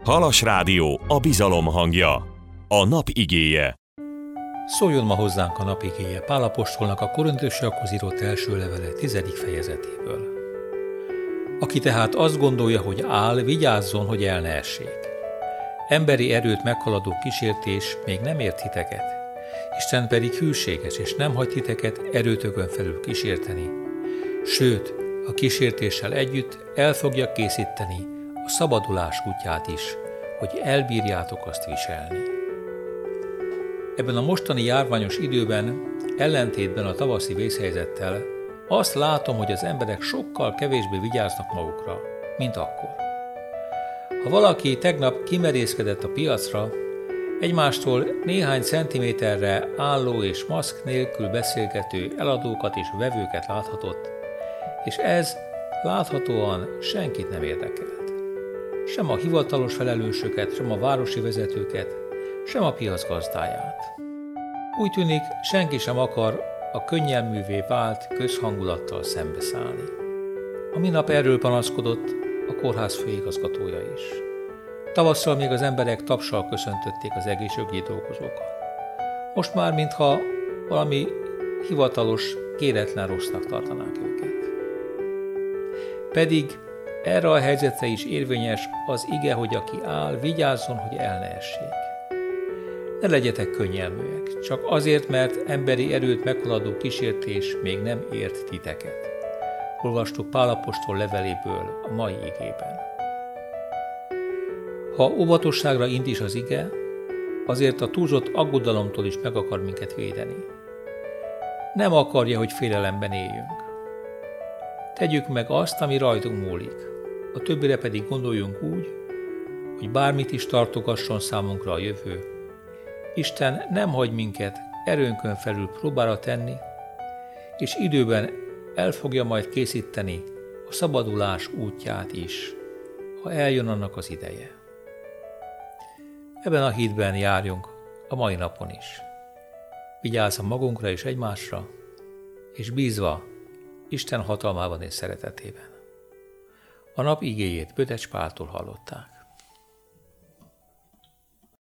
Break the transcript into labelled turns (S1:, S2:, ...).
S1: Halas Rádió, a bizalom hangja. A nap igéje.
S2: Szóljon ma hozzánk a nap igéje Pál apostolnak a Korintusiakhoz írott első levele 10. fejezetéből. Aki tehát azt gondolja, hogy áll, vigyázzon, hogy el ne essék. Emberi erőt meghaladó kísértés még nem ért titeket, Isten pedig hűséges, és nem hagy titeket erőtökön felül kísérteni. Sőt, a kísértéssel együtt el fogja készíteni a szabadulás útját is, hogy elbírjátok azt viselni. Ebben a mostani járványos időben, ellentétben a tavaszi vészhelyzettel, azt látom, hogy az emberek sokkal kevésbé vigyáznak magukra, mint akkor. Ha valaki tegnap kimerészkedett a piacra, egymástól néhány centiméterre álló és maszk nélkül beszélgető eladókat és vevőket láthatott, és ez láthatóan senkit nem érdekelt. Sem a hivatalos felelősöket, sem a városi vezetőket, sem a piac gazdáját. Úgy tűnik, senki sem akar a könnyelművé vált közhangulattal szembeszállni. A minap erről panaszkodott a kórház főigazgatója is. Tavasszal még az emberek tapssal köszöntötték az egészségügyi dolgozókat. Most már mintha valami hivatalos, kéretlen rossznak tartanák őket. Pedig erre a helyzetre is érvényes az ige, hogy aki áll, vigyázzon, hogy el ne essék. Ne legyetek könnyelműek, csak azért, mert emberi erőt meghaladó kísértés még nem ért titeket. Olvastuk Pál apostol leveléből a mai igében. Ha óvatosságra int is az ige, azért a túlzott aggodalomtól is meg akar minket védeni. Nem akarja, hogy félelemben éljünk. Tegyük meg azt, ami rajtunk múlik, a többire pedig gondoljunk úgy, hogy bármit is tartogasson számunkra a jövő, Isten nem hagy minket erőnkön felül próbára tenni, és időben el fogja majd készíteni a szabadulás útját is, ha eljön annak az ideje. Ebben a hitben járjunk a mai napon is. Vigyázva magunkra és egymásra, és bízva Isten hatalmában és szeretetében. A nap igéjét Bödecs Páltól hallották.